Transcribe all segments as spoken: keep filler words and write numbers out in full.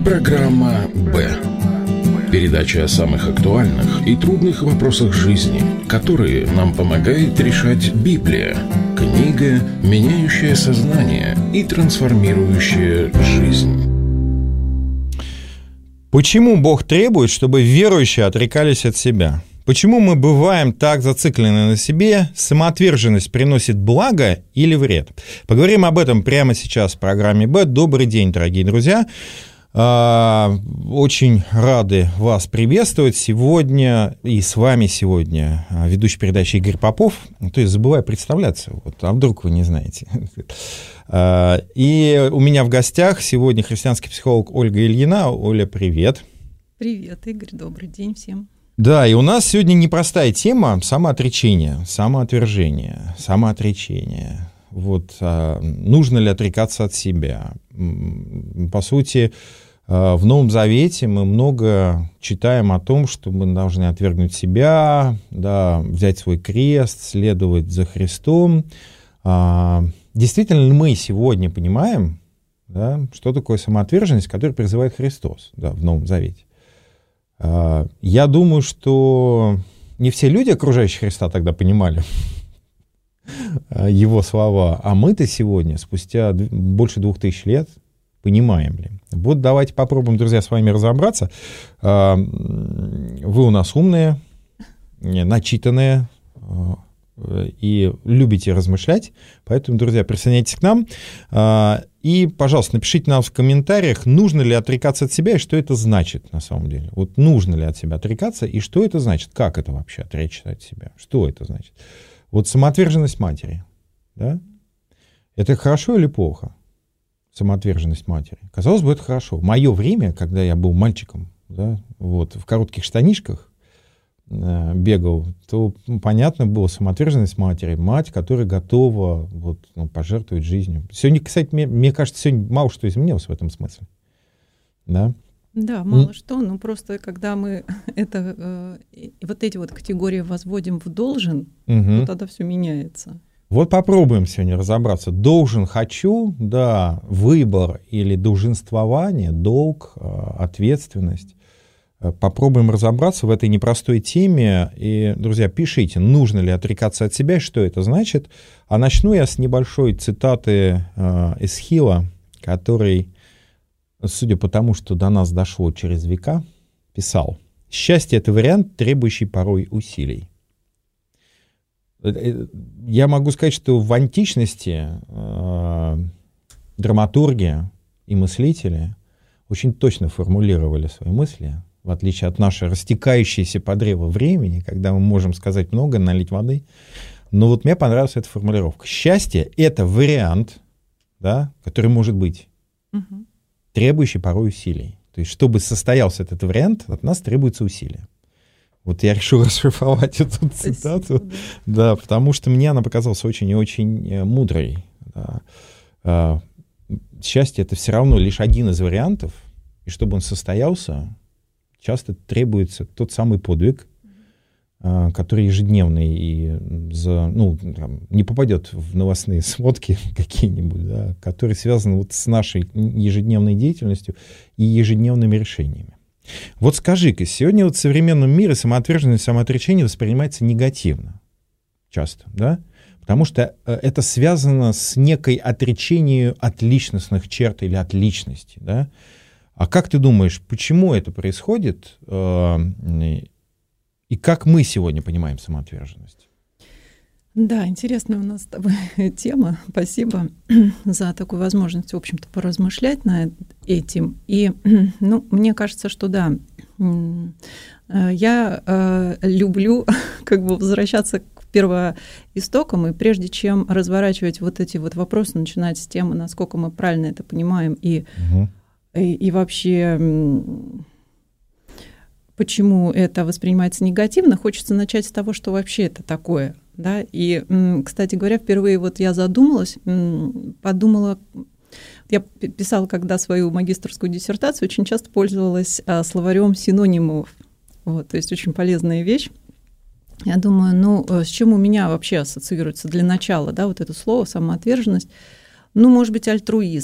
Программа «Б». Передача о самых актуальных и трудных вопросах жизни, которые нам помогает решать Библия. Книга, меняющая сознание и трансформирующая жизнь. Почему Бог требует, чтобы верующие отрекались от себя? Почему мы бываем так зациклены на себе? Самоотверженность приносит благо или вред? Поговорим об этом прямо сейчас в программе «Б». Добрый день, дорогие друзья. Очень рады вас приветствовать сегодня, и с вами сегодня ведущий передачи Игорь Попов. То есть забываю представляться, вот, а вдруг вы не знаете. И у меня в гостях сегодня христианский психолог Ольга Ильина. Оля, привет. Привет, Игорь, добрый день всем. Да, и у нас сегодня непростая тема — самоотречение, самоотвержение, самоотречение. Вот, а, нужно ли отрекаться от себя? По сути, в Новом Завете мы много читаем о том, что мы должны отвергнуть себя, да, взять свой крест, следовать за Христом. А, действительно ли мы сегодня понимаем, да, что такое самоотверженность, которую призывает Христос, да, в Новом Завете? Я думаю, что не все люди, окружающие Христа, тогда понимали его слова, а мы-то сегодня, спустя больше двух тысяч лет, понимаем ли. Вот давайте попробуем, друзья, с вами разобраться. Вы у нас умные, начитанные и любите размышлять, поэтому, друзья, присоединяйтесь к нам. И, пожалуйста, напишите нам в комментариях, нужно ли отрекаться от себя и что это значит на самом деле. Вот нужно ли от себя отрекаться и что это значит, как это вообще отречься от себя, что это значит. Вот самоотверженность матери, да? Это хорошо или плохо? Самоотверженность матери. Казалось бы, это хорошо. В мое время, когда я был мальчиком, да, вот, в коротких штанишках э, бегал, то ну, понятно было самоотверженность матери. Мать, которая готова вот, ну, пожертвовать жизнью. Сегодня, кстати, мне, мне кажется, сегодня мало что изменилось в этом смысле. Да? Да, мало mm. что, но просто когда мы это, э, вот эти вот категории возводим в должен, mm-hmm. то тогда все меняется. Вот попробуем сегодня разобраться. Должен, хочу, да, выбор или долженствование, долг, ответственность. Попробуем разобраться в этой непростой теме. И, друзья, пишите, нужно ли отрекаться от себя, что это значит. А начну я с небольшой цитаты Эсхила, который, судя по тому, что до нас дошло через века, писал: «Счастье — это вариант, требующий порой усилий». Я могу сказать, что в античности э, драматурги и мыслители очень точно формулировали свои мысли, в отличие от нашей растекающейся по древу времени, когда мы можем сказать много, налить воды. Но вот мне понравилась эта формулировка. Счастье — это вариант, да, который может быть, угу. требующий порой усилий. То есть, чтобы состоялся этот вариант, от нас требуется усилие. Вот я решил расшифровать эту цитату, Спасибо, да. да, потому что мне она показалась очень и очень мудрой. Да. Счастье — это все равно лишь один из вариантов, и чтобы он состоялся, часто требуется тот самый подвиг, который ежедневный и за, ну, там, не попадет в новостные сводки какие-нибудь, да, который связан вот с нашей ежедневной деятельностью и ежедневными решениями. Вот скажи-ка, сегодня вот в современном мире самоотверженность, самоотречение воспринимается негативно часто, да? Потому что это связано с некой отречением от личностных черт или от личности, да? А как ты думаешь, почему это происходит и как мы сегодня понимаем самоотверженность? Да, интересная у нас с тобой тема. Спасибо за такую возможность, в общем-то, поразмышлять над этим. И, ну, мне кажется, что да, я э, люблю как бы возвращаться к первоистокам, и прежде чем разворачивать вот эти вот вопросы, начинать с темы, насколько мы правильно это понимаем, и, угу. и, и вообще почему это воспринимается негативно, хочется начать с того, что вообще это такое. Да? И, кстати говоря, впервые вот я задумалась, подумала, я писала, когда свою магистерскую диссертацию, очень часто пользовалась словарем синонимов. Вот, то есть очень полезная вещь. Я думаю, ну, с чем у меня вообще ассоциируется для начала, да, вот это слово самоотверженность? Ну, может быть, альтруизм.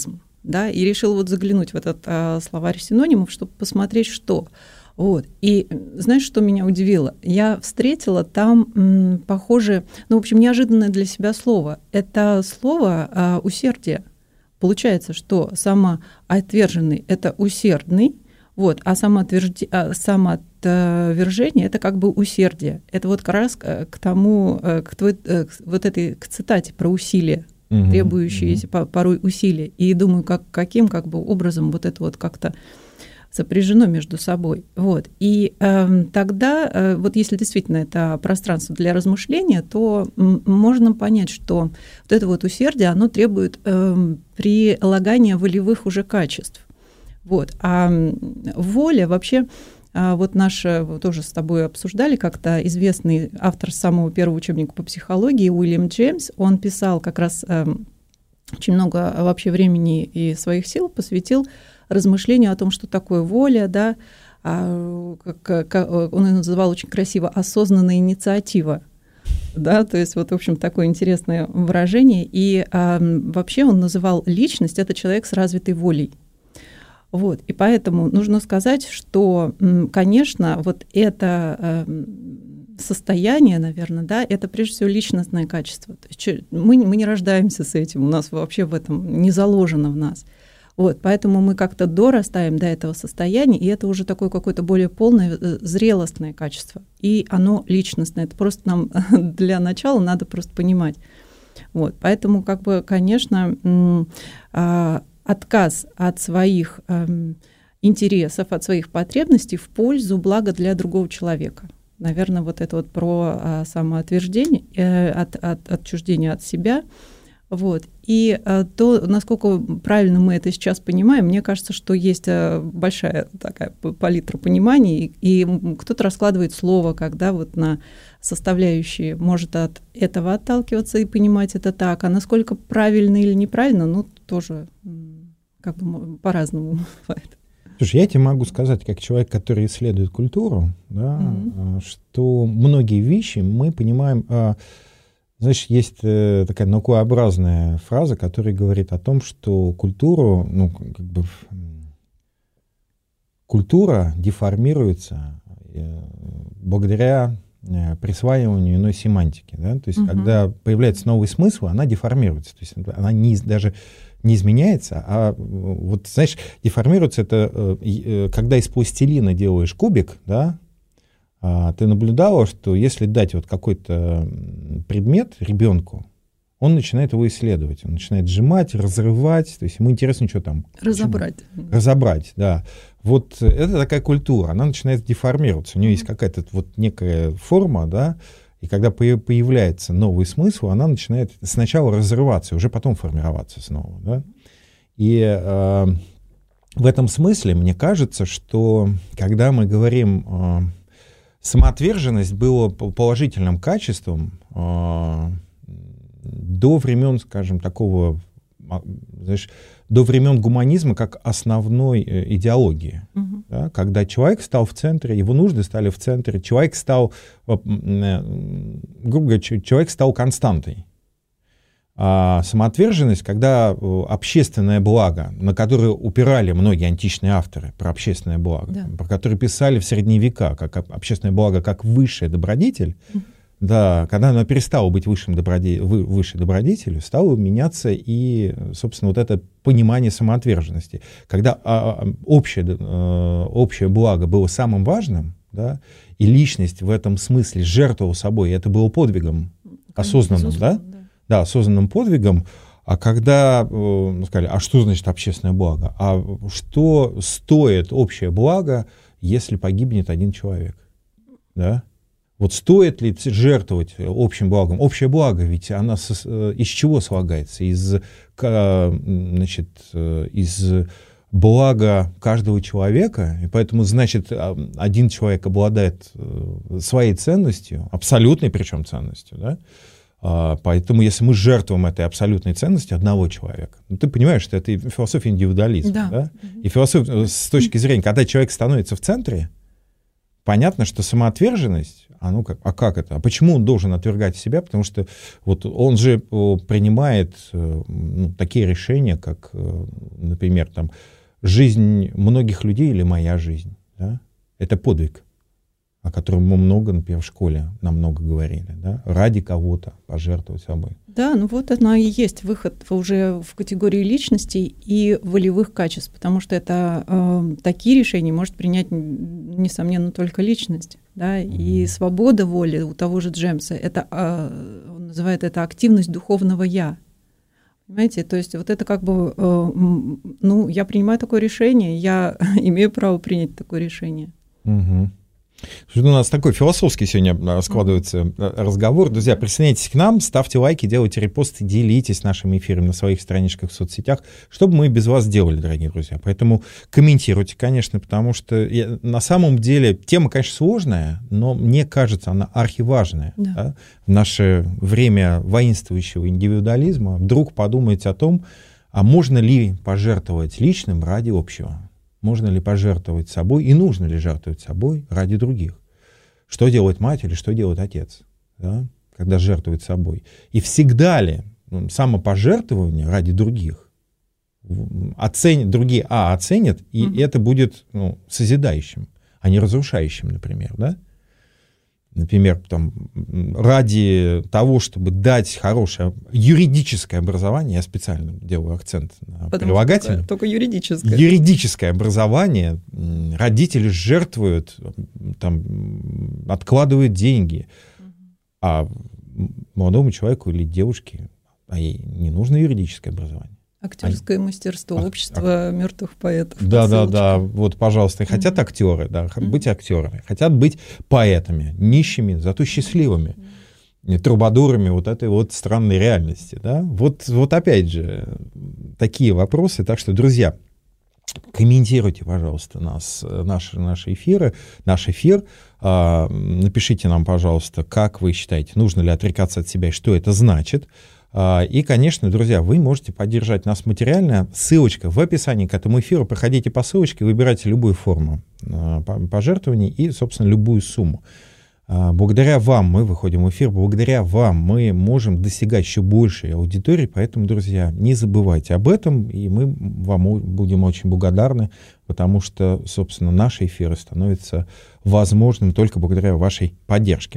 да, и решила вот заглянуть в этот а, словарь синонимов, чтобы посмотреть, что. Вот. И знаешь, что меня удивило? Я встретила там м, похожее, ну, в общем, неожиданное для себя слово. Это слово а, «усердие». Получается, что самоотверженный – это усердный, вот, а самоотвержди... а самоотвержение – это как бы усердие. Это вот как раз к тому, к, твой, к вот этой к цитате про усилия, угу, требующиеся угу. порой усилия. И думаю, как, каким как бы образом вот это вот как-то сопряжено между собой. Вот. И э, тогда, э, вот если действительно это пространство для размышления, то м, можно понять, что вот это вот усердие, оно требует э, прилагания волевых уже качеств. Вот. А воля вообще, э, вот наш, вот тоже с тобой обсуждали как-то, известный автор самого первого учебника по психологии Уильям Джеймс, он писал как раз э, очень много вообще времени и своих сил посвятил размышлению о том, что такое воля, да, а, как, как, он ее называл очень красиво «осознанная инициатива». Да, то есть вот, в общем, такое интересное выражение. И а, вообще он называл личность – это человек с развитой волей. Вот, и поэтому нужно сказать, что, конечно, вот это состояние, наверное, да, это прежде всего личностное качество. То есть мы, мы не рождаемся с этим, у нас вообще в этом не заложено в нас. Вот, поэтому мы как-то дорастаем до этого состояния, и это уже такое какое-то более полное, зрелостное качество. И оно личностное. Это просто нам для начала надо просто понимать. Вот, поэтому, как бы, конечно, отказ от своих интересов, от своих потребностей в пользу блага для другого человека. Наверное, вот это вот про самоотверждение, от, от, отчуждение от себя. Вот. И то, насколько правильно мы это сейчас понимаем, мне кажется, что есть большая такая палитра пониманий, и кто-то раскладывает слово, когда вот на составляющие может от этого отталкиваться и понимать это так, а насколько правильно или неправильно, ну, тоже как бы по-разному бывает. Слушай, я тебе могу сказать, как человек, который исследует культуру, да, mm-hmm. что многие вещи мы понимаем... Знаешь, есть э, такая наукообразная фраза, которая говорит о том, что культуру, ну, как бы, культура деформируется э, благодаря э, присваиванию иной семантики. Да? То есть, угу. когда появляется новый смысл, она деформируется. То есть, она не, даже не изменяется, а вот, знаешь, деформируется это, э, э, когда из пластилина делаешь кубик, да, ты наблюдала, что если дать вот какой-то предмет ребенку, он начинает его исследовать, он начинает сжимать, разрывать, то есть ему интересно, что там. Разобрать. Почему? Разобрать, да. Вот это такая культура, она начинает деформироваться, у нее mm-hmm. есть какая-то вот некая форма, да, и когда появляется новый смысл, она начинает сначала разрываться, уже потом формироваться снова, да. И э, в этом смысле мне кажется, что когда мы говорим... Э, самоотверженность была положительным качеством э, до времен, скажем, такого, знаешь, до времен гуманизма как основной э, идеологии. Угу. Да, когда человек стал в центре, его нужды стали в центре, человек стал, э, э, грубо говоря, человек стал константой. А самоотверженность, когда общественное благо, на которое упирали многие античные авторы про общественное благо, да. про которые писали в средние века, как общественное благо, как высшая добродетель, mm-hmm. да, когда оно перестало быть высшим доброде... высшей добродетелью, стало меняться и, собственно, вот это понимание самоотверженности. Когда общее, общее благо было самым важным, да, и личность в этом смысле жертвовала собой, и это было подвигом осознанным, да? Да, осознанным подвигом, а когда ну, сказали, а что значит общественное благо? А что стоит общее благо, если погибнет один человек? Да? Вот стоит ли жертвовать общим благом? Общее благо, ведь она из чего слагается? Из, значит, из блага каждого человека, и поэтому, значит, один человек обладает своей ценностью, абсолютной причем ценностью, да? Поэтому, если мы жертвуем этой абсолютной ценности одного человека, ну, ты понимаешь, что это философия индивидуализма. Да. Да? И философия с точки зрения, когда человек становится в центре, понятно, что самоотверженность, а ну как, а как это? А почему он должен отвергать себя? Потому что вот он же принимает ну, такие решения, как, например, там, жизнь многих людей или моя жизнь. Да? Это подвиг, о котором мы много, например, в школе нам много говорили. Да? Ради кого-то пожертвовать собой. Да, ну вот это и есть выход уже в категории личностей и волевых качеств, потому что это э, такие решения может принять, несомненно, только личность. Да? Mm-hmm. И свобода воли у того же Джемса, это, э, он называет это активность духовного «я». Понимаете, то есть вот это как бы, э, ну, я принимаю такое решение, я имею право принять такое решение. Mm-hmm. У нас такой философский сегодня складывается разговор. Друзья, присоединяйтесь к нам, ставьте лайки, делайте репосты, делитесь нашими эфирами на своих страничках в соцсетях, что бы мы без вас делали, дорогие друзья. Поэтому комментируйте, конечно, потому что я, на самом деле тема, конечно, сложная, но мне кажется, она архиважная. Да. Да? В наше время воинствующего индивидуализма вдруг подумайте о том, а можно ли пожертвовать личным ради общего? Можно ли пожертвовать собой и нужно ли жертвовать собой ради других? Что делает мать или что делает отец, да, когда жертвует собой? И всегда ли ну, самопожертвование ради других оценят, другие а, оценят, и mm-hmm. это будет ну, созидающим, а не разрушающим, например, да? Например, там, ради того, чтобы дать хорошее юридическое образование, я специально делаю акцент на прилагательном. Только, только юридическое. Юридическое образование родители жертвуют, там, откладывают деньги, а молодому человеку или девушке а ей не нужно юридическое образование. Актерское Они... мастерство, а, общество а... мертвых поэтов. Да, да, да. Вот, пожалуйста, хотят mm-hmm. актеры, да, mm-hmm. быть актерами, хотят быть поэтами, нищими, зато счастливыми, mm-hmm. трубадурами вот этой вот странной реальности. Да? Вот, вот опять же, такие вопросы. Так что, друзья, комментируйте, пожалуйста, нас, наши, наши эфиры, наш эфир. Напишите нам, пожалуйста, как вы считаете, нужно ли отрекаться от себя и что это значит. И, конечно, друзья, вы можете поддержать нас материально. Ссылочка в описании к этому эфиру. Проходите по ссылочке, выбирайте любую форму пожертвований и, собственно, любую сумму. Благодаря вам мы выходим в эфир, благодаря вам мы можем достигать еще большей аудитории, поэтому, друзья, не забывайте об этом, и мы вам будем очень благодарны, потому что, собственно, наши эфиры становятся возможным только благодаря вашей поддержке.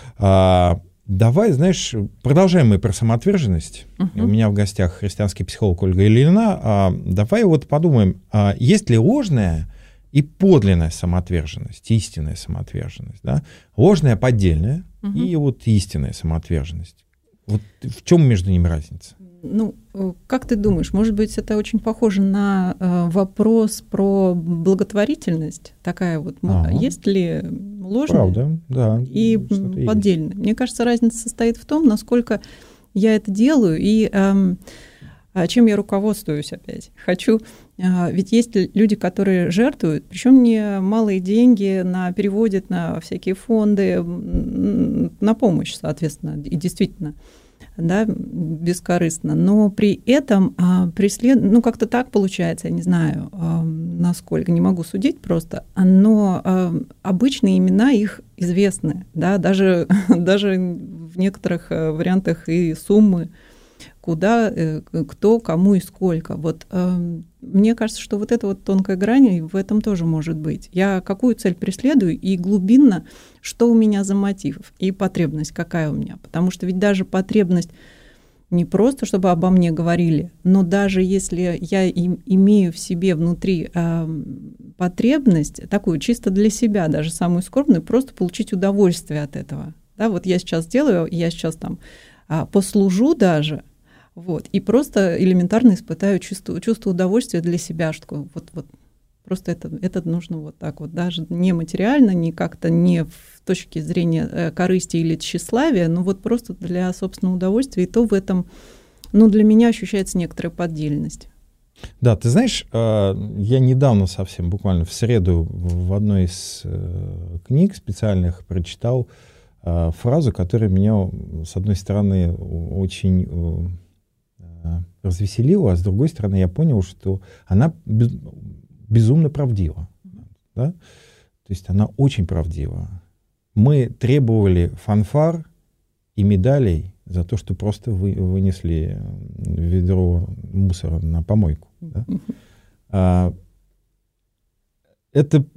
Давай, знаешь, продолжаем мы про самоотверженность. Uh-huh. У меня в гостях христианский психолог Ольга Ильина. А, давай вот подумаем, а есть ли ложная и подлинная самоотверженность, истинная самоотверженность, да? Ложная поддельная uh-huh. и вот истинная самоотверженность. Вот в чем между ними разница? Ну, как ты думаешь, может быть, это очень похоже на э, вопрос про благотворительность? Такая вот, ага. Есть ли ложная Правда, да, и поддельная? Есть. Мне кажется, разница состоит в том, насколько я это делаю и э, чем я руководствуюсь опять. Хочу, э, ведь есть люди, которые жертвуют, причем не малые деньги, на, переводят на всякие фонды, на помощь, соответственно, и действительно, да, бескорыстно, но при этом а, преслед... ну, как-то так получается, я не знаю, а, насколько, не могу судить просто, но а, обычные имена их известны, да, даже, даже в некоторых вариантах и суммы, куда, кто, кому и сколько. Вот э, мне кажется, что вот эта вот тонкая грань в этом тоже может быть. Я какую цель преследую и глубинно, что у меня за мотив и потребность какая у меня. Потому что ведь даже потребность не просто, чтобы обо мне говорили, но даже если я им, имею в себе внутри э, потребность, такую чисто для себя, даже самую скорбную, просто получить удовольствие от этого. Да, вот я сейчас делаю, я сейчас там э, послужу даже, вот, и просто элементарно испытаю чувство, чувство удовольствия для себя, что вот, вот просто это, это нужно вот так вот, даже не материально, не как-то не в точке зрения корысти или тщеславия, но вот просто для собственного удовольствия, и то в этом, ну, для меня ощущается некоторая поддельность. Да, ты знаешь, я недавно совсем, буквально в среду, в одной из книг специальных прочитал фразу, которая меня, с одной стороны, очень развеселила, а с другой стороны, я понял, что она безумно правдива. Да? То есть она очень правдива. Мы требовали фанфар и медалей за то, что просто вы, вынесли ведро мусора на помойку. Да? А, это,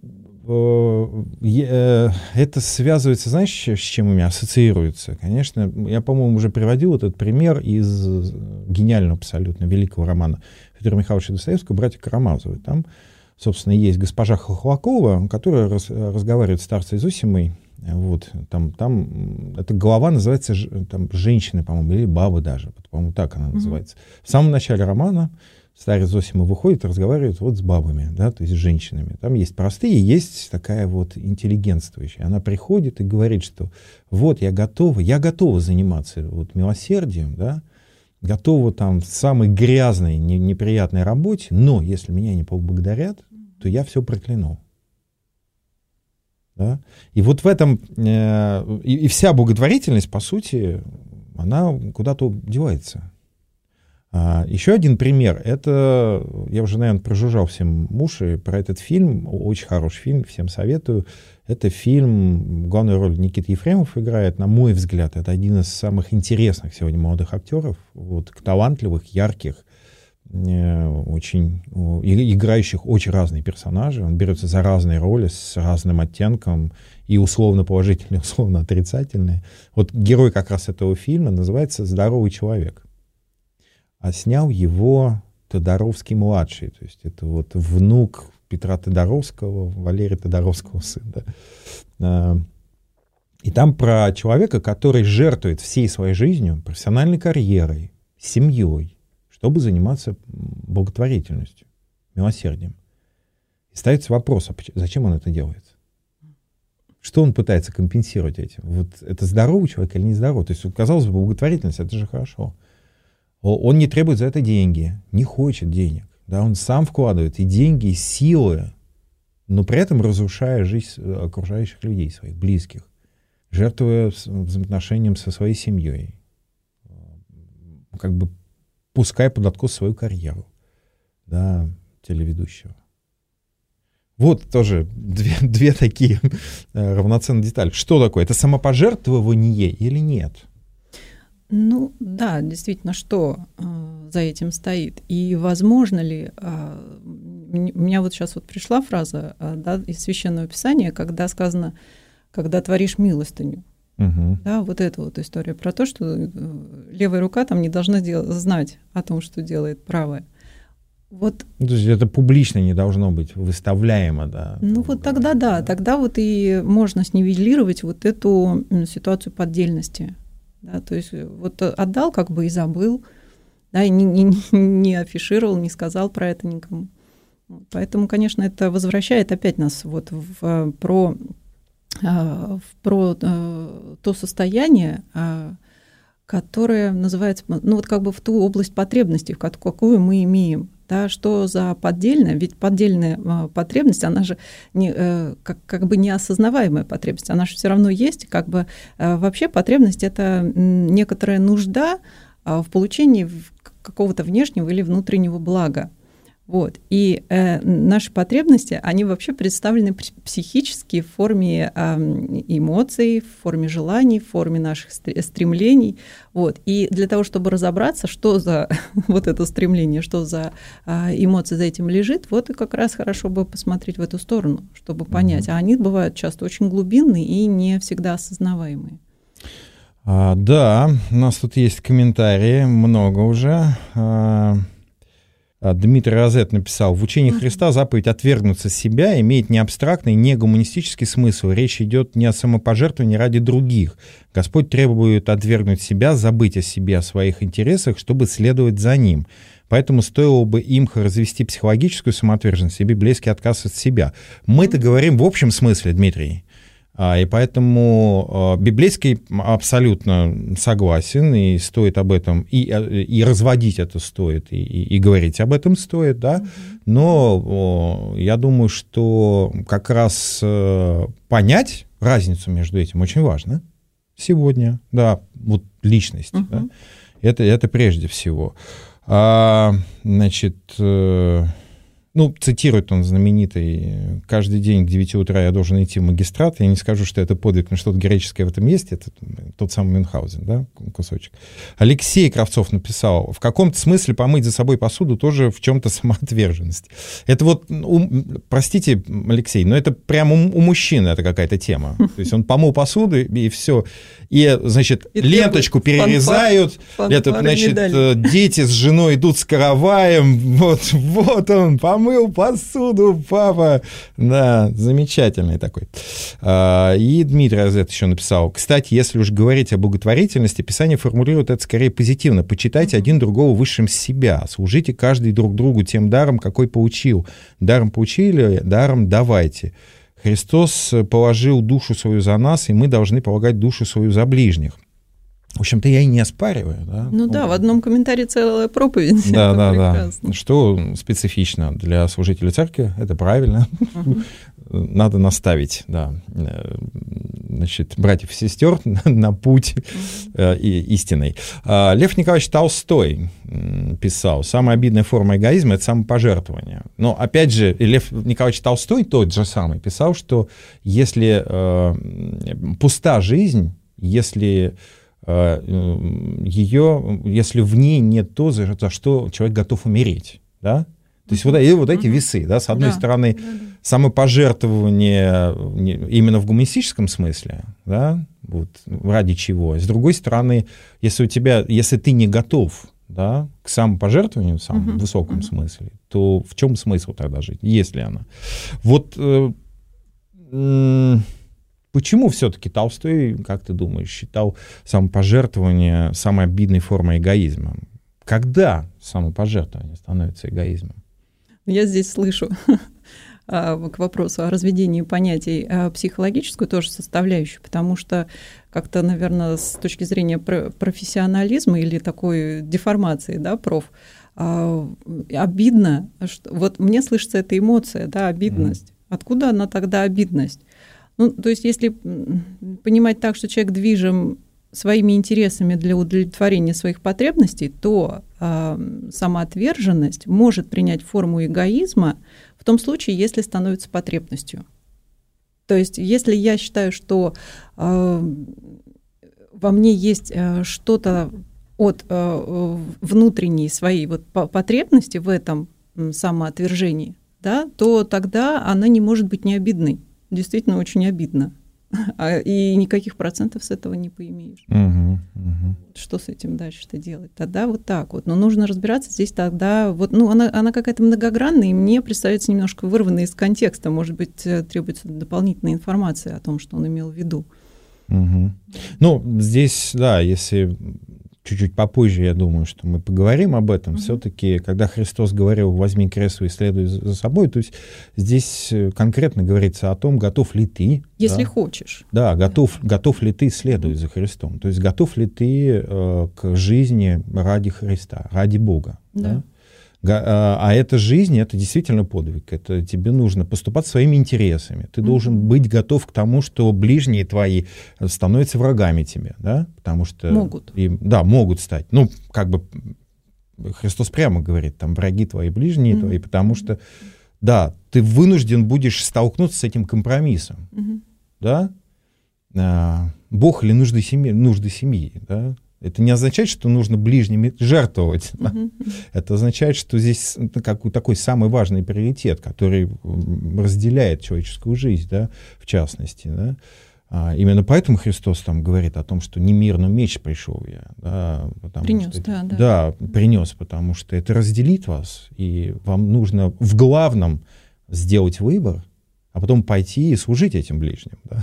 э, это связывается, знаешь, с чем у меня ассоциируется? Конечно, я, по-моему, уже приводил этот пример из гениального абсолютно великого романа Федора Михайловича Достоевского «Братья Карамазовы». Там, собственно, есть госпожа Хохлакова, которая раз, разговаривает с старцей Зосимой. Вот, там, там, эта глава называется там, «Женщины», по-моему, или «Бабы» даже, по-моему, так она называется. Mm-hmm. В самом начале романа старец Зосима выходит и разговаривает вот с бабами, да, то есть с женщинами. Там есть простые, есть такая вот интеллигентствующая. Она приходит и говорит, что вот я готова, я готова заниматься вот милосердием, да, готова там в самой грязной, не, неприятной работе, но если меня не поблагодарят, то я все прокляну. Да? И вот в этом э, и, и вся благотворительность, по сути, она куда-то девается. А, еще один пример, это, я уже, наверное, прожужжал всем уши про этот фильм, очень хороший фильм, всем советую. Это фильм, главную роль Никита Ефремов играет, на мой взгляд, это один из самых интересных сегодня молодых актеров, вот, талантливых, ярких, очень играющих очень разные персонажи. Он берется за разные роли с разным оттенком, и условно положительные, условно отрицательные. Вот герой как раз этого фильма называется «Здоровый человек». А снял его Тодоровский-младший. То есть это вот внук Петра Тодоровского, Валерия Тодоровского сына. И там про человека, который жертвует всей своей жизнью, профессиональной карьерой, семьей, чтобы заниматься благотворительностью, милосердием. И ставится вопрос, а зачем он это делает? Что он пытается компенсировать этим? Вот это здоровый человек или нездоровый? То есть, казалось бы, благотворительность, это же хорошо. Он не требует за это деньги, не хочет денег. Да? Он сам вкладывает и деньги, и силы, но при этом разрушая жизнь окружающих людей, своих близких, жертвуя взаимоотношениям со своей семьей. Как бы пускай под откос свою карьеру, да, телеведущего. Вот тоже две, две такие э, равноценные детали. Что такое? Это самопожертвование или нет? Ну да, действительно, что э, за этим стоит? И возможно ли... Э, у меня вот сейчас вот пришла фраза э, да, из Священного Писания, когда сказано, когда творишь милостыню. Угу. Да, вот эта вот история про то, что левая рука там не должна дел- знать о том, что делает правая. Вот. То есть это публично не должно быть выставляемо, да. Ну вот тогда да, тогда вот и можно снивелировать вот эту ситуацию поддельности. Да, то есть вот отдал как бы и забыл, да, и не, не, не афишировал, не сказал про это никому. Поэтому, конечно, это возвращает опять нас вот в, про... про то состояние, которое называется, ну вот как бы в ту область потребностей, какую мы имеем, да, что за поддельная, ведь поддельная потребность, она же не, как, как бы неосознаваемая потребность, она же все равно есть, как бы вообще потребность — это некоторая нужда в получении какого-то внешнего или внутреннего блага. Вот. И э, наши потребности, они вообще представлены психически в форме э, эмоций, в форме желаний, в форме наших стремлений. Вот. И для того, чтобы разобраться, что за вот это стремление, что за э, эмоции за этим лежит, вот и как раз хорошо бы посмотреть в эту сторону, чтобы понять. Mm-hmm. А они бывают часто очень глубинные и не всегда осознаваемые. А, да, у нас тут есть комментарии, много уже. А... Дмитрий Розет написал: в учении Христа заповедь отвергнуться себя имеет не абстрактный, не гуманистический смысл. Речь идет не о самопожертвовании ради других. Господь требует отвергнуть себя, забыть о себе, о своих интересах, чтобы следовать за ним. Поэтому стоило бы им развести психологическую самоотверженность и библейский отказ от себя. Мы-то говорим в общем смысле, Дмитрий. И поэтому библейский абсолютно согласен, и стоит об этом, и, и разводить это стоит, и, и, и говорить об этом стоит, да, но я думаю, что как раз понять разницу между этим очень важно сегодня, да, вот личность, uh-huh. да, это, это прежде всего. А, значит... ну, цитирует он знаменитый: «Каждый день к девяти утра я должен идти в магистрат». Я не скажу, что это подвиг, но что-то героическое в этом есть. Это тот самый Мюнхгаузен, да, кусочек. Алексей Кравцов написал: в каком-то смысле помыть за собой посуду тоже в чем-то самоотверженность. Это вот, у, простите, Алексей, но это прямо у, у мужчины это какая-то тема. То есть он помыл посуду, и все. И, значит, и ленточку перерезают. Фан, это, фан, значит, медали. Дети с женой идут с караваем. Вот, вот он, помыл посуду, папа. Да, замечательный такой. И Дмитрий Розет еще написал: кстати, если уж говорить о благотворительности, Писание формулирует это скорее позитивно. Почитайте один другого высшим себя. Служите каждый друг другу тем даром, какой получил. Даром получили, даром давайте. Христос положил душу свою за нас, и мы должны полагать душу свою за ближних. В общем-то, я и не оспариваю. Да? Ну да, в одном комментарии целая проповедь. Да, да, да. Что специфично для служителей церкви, это правильно. Uh-huh. Надо наставить, да, значит, братьев и сестер на путь uh-huh. истинный. Лев Николаевич Толстой писал: самая обидная форма эгоизма — это самопожертвование. Но, опять же, Лев Николаевич Толстой тот же самый писал, что если э, пуста жизнь, если ее, если в ней нет то, за, за что человек готов умереть, да? То есть вот, и вот эти весы, да, с одной да. стороны, да, да. самопожертвование именно в гуманистическом смысле, да, вот, ради чего, с другой стороны, если у тебя, если ты не готов, да, к самопожертвованию в самом uh-huh. высоком uh-huh. смысле, то в чем смысл тогда жить, если она? Вот э, э, почему все-таки Толстой, как ты думаешь, считал самопожертвование самой обидной формой эгоизма? Когда самопожертвование становится эгоизмом? Я здесь слышу к вопросу о разведении понятий психологическую тоже составляющую, потому что как-то, наверное, с точки зрения профессионализма или такой деформации, да, проф, обидно, что, вот мне слышится эта эмоция, да, обидность. Mm. Откуда она тогда обидность? Ну, то есть если понимать так, что человек движим своими интересами для удовлетворения своих потребностей, то э, самоотверженность может принять форму эгоизма в том случае, если становится потребностью. То есть если я считаю, что э, во мне есть э, что-то от э, внутренней своей вот потребности в этом самоотвержении, да, то тогда она не может быть не обидной. Действительно очень обидно. И никаких процентов с этого не поимеешь. Угу, угу. Что с этим дальше-то делать? Тогда вот так вот. Но нужно разбираться здесь тогда. Вот, ну, она, она какая-то многогранная, и мне представляется немножко вырванная из контекста. Может быть, требуется дополнительная информация о том, что он имел в виду. Угу. Ну, здесь, да, если чуть-чуть попозже, я думаю, что мы поговорим об этом. Mm-hmm. Все-таки, когда Христос говорил: «Возьми крест свой и следуй за собой», то есть здесь конкретно говорится о том, готов ли ты. Если да, хочешь. Да, готов, готов ли ты следовать за Христом. То есть готов ли ты э, к жизни ради Христа, ради Бога. Да. Да? А эта жизнь — это действительно подвиг. Это тебе нужно поступать своими интересами. Ты mm-hmm. должен быть готов к тому, что ближние твои становятся врагами тебе, да? Потому что могут. Им, да, могут стать. Ну, как бы Христос прямо говорит, там, враги твои, ближние mm-hmm. твои, потому что, да, ты вынужден будешь столкнуться с этим компромиссом, mm-hmm. да? А, Бог или нужды семьи, нужды семьи, да? Это не означает, что нужно ближними жертвовать. Uh-huh. Да? Это означает, что здесь как, такой самый важный приоритет, который разделяет человеческую жизнь, да, в частности. Да? А, именно поэтому Христос там говорит о том, что не мир, но меч пришел я. Да, принес, что, да, да. Да, принес, потому что это разделит вас, и вам нужно в главном сделать выбор, а потом пойти и служить этим ближним. Да?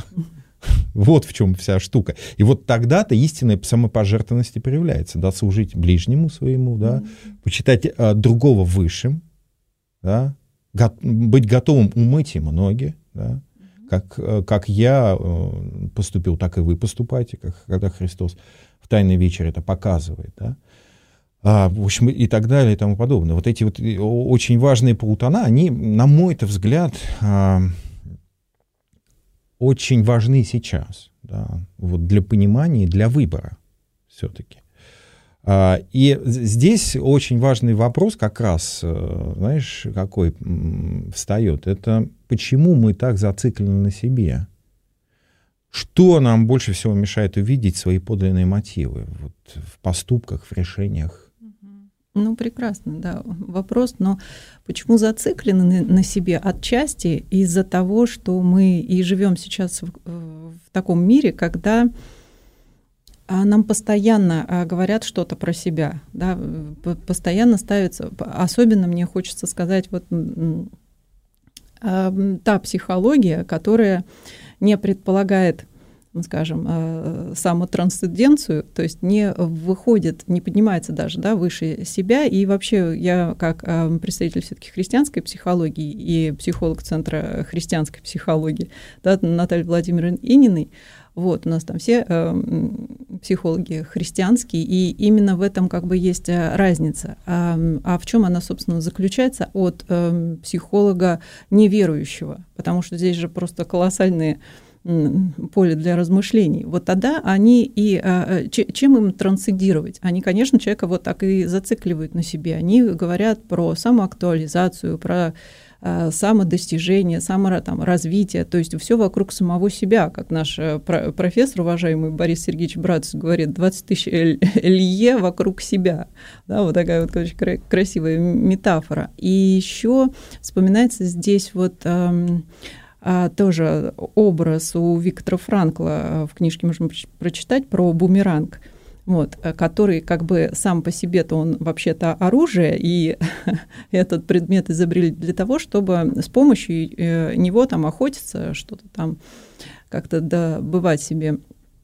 Вот в чем вся штука. И вот тогда-то истинная самопожертвованность и проявляется. Да, служить ближнему своему, да, mm-hmm. почитать а, другого высшим, да, го- быть готовым умыть ему ноги, да, mm-hmm. как, как я поступил, так и вы поступайте, как, когда Христос в Тайной вечере это показывает. Да. А, в общем, и так далее, и тому подобное. Вот эти вот очень важные полутона, они, на мой-то взгляд, а, очень важны сейчас, да, вот для понимания и для выбора все-таки. И здесь очень важный вопрос как раз, знаешь, какой встает. Это почему мы так зациклены на себе? Что нам больше всего мешает увидеть свои подлинные мотивы вот, в поступках, в решениях? Ну, прекрасно, да, вопрос. Но почему зациклены на, на себе? Отчасти из-за того, что мы и живем сейчас в, в таком мире, когда нам постоянно говорят что-то про себя, да, постоянно ставится, особенно мне хочется сказать, вот та психология, которая не предполагает, скажем, самотрансценденцию, то есть не выходит, не поднимается даже, да, выше себя. И вообще я как представитель все-таки христианской психологии и психолог Центра христианской психологии, да, Натальи Владимировны Ининой, вот, у нас там все э, психологи христианские, и именно в этом как бы есть разница. А, а в чем она, собственно, заключается от э, психолога неверующего? Потому что здесь же просто колоссальные поле для размышлений. Вот тогда они и э, чем им трансцендировать? Они, конечно, человека вот так и зацикливают на себе. Они говорят про самоактуализацию, про самодостижение, саморазвитие, то есть все вокруг самого себя, как наш профессор, уважаемый Борис Сергеевич Братц, говорит, двадцать тысяч лье вокруг себя. Да, вот такая вот очень красивая метафора. И еще вспоминается здесь вот эм, а, тоже образ у Виктора Франкла, в книжке можно прочитать, про бумеранг. Вот, который как бы сам по себе-то он вообще-то оружие, и этот предмет изобрели для того, чтобы с помощью него там охотиться, что-то там как-то добывать себе.